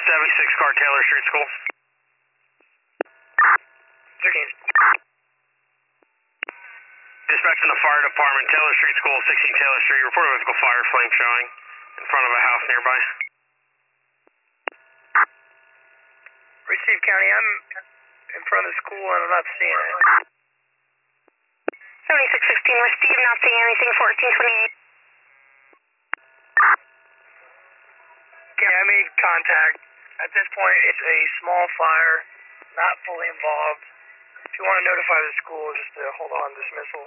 76 car, Taylor Street School. 16. Dispatch from the fire department, Taylor Street School, 16 Taylor Street. Report a physical fire flame showing in front of a house nearby. Receive County, I'm in front of the school and I'm not seeing it. 7616, receive, not seeing anything, 1428. Okay, I made contact. At this point, it's a small fire, not fully involved. If you want to notify the school, just hold on dismissal.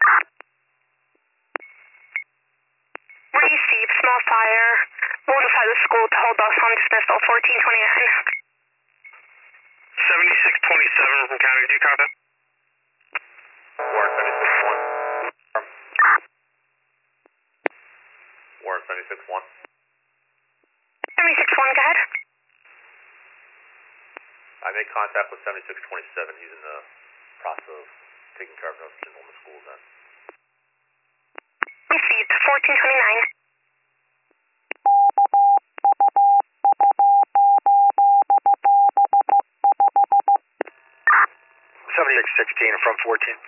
Receive, small fire. Notify the school to hold us on dismissal, 1429. 7627 from County, do you copy? Warren 76-1. Warren 76-1. 76-1, go ahead. I made contact with 7627. He's in the process of taking care of notices on the school then. Received, 1429. 7616 from 14. 16.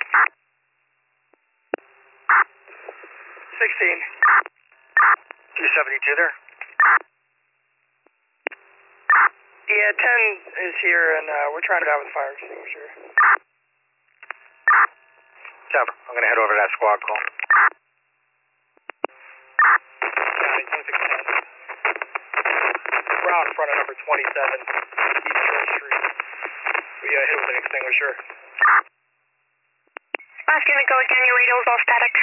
Do 72 there? Yeah, 10 is here and we're trying it out with fire extinguisher. Seven. I'm going to head over to that squad call. County 2610. We're out in front of number 27, East Shore Street. We hit with an extinguisher. Asking to go again, your radio is all static.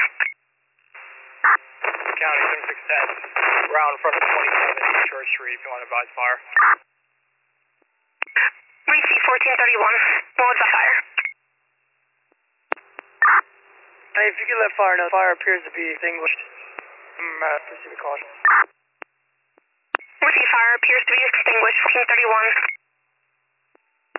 County 7610. We're out in front of 27 East Shore Street if you want to advise fire. Receive, 1431. What was the fire? Hey, if you could let fire know, the fire appears to be extinguished. Proceed with caution. Receive, fire appears to be extinguished, 1431.